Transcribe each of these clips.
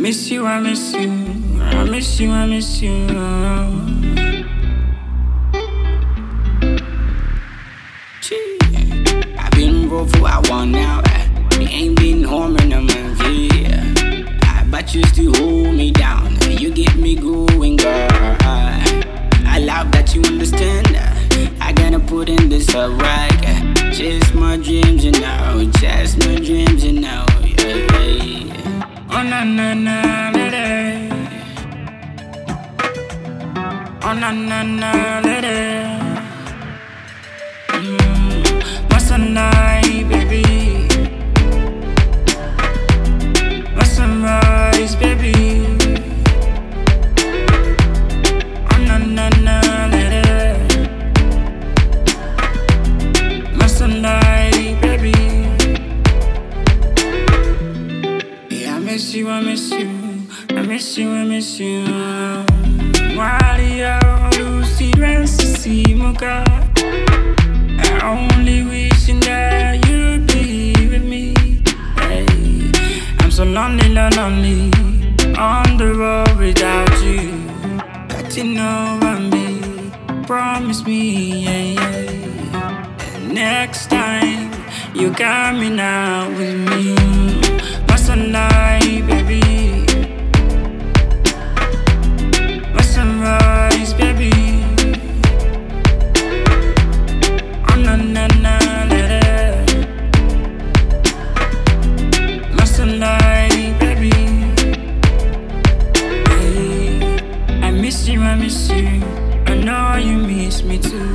miss you, I miss you, I miss you, I miss you. I've been broke for a while now. You ain't been home in a month, yeah. But you still hold me down. You get me going, girl. I love that you understand. I gotta put in this alright. Chase my dreams, you know. Chase my dreams, you know. Yeah, yeah. Oh na na na, lady. Oh na na na, lady. My sunlight, baby. My sunrise, baby. Oh na na na, lady. My sunlight, baby. Yeah, I miss you, I miss you. I miss you, I miss you. Maria, Lucy, see my God. Only wishing that you'd be with me. Hey, I'm so lonely, lonely on the road without you. Got to know about me, promise me, yeah, yeah. And next time you coming out with me, my sunlight, baby, my sunrise, baby. Na na na, lady. My sunlight, baby. Hey, I miss you, I miss you. I know you miss me too.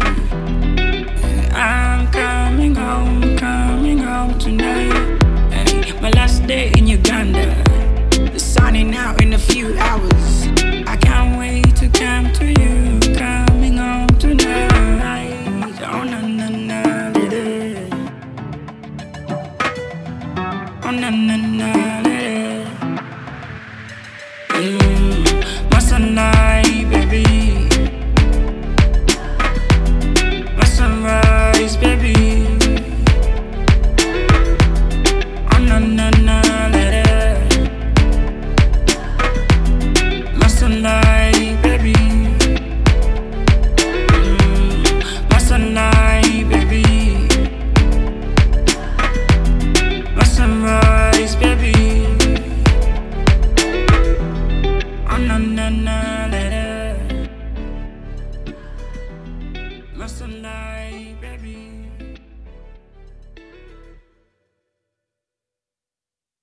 I'm coming home tonight. Hey, my last day in Uganda. The sunning out in a few hours. I can't wait to come to you. Coming home tonight. Oh na na na, lady. Oh na na na.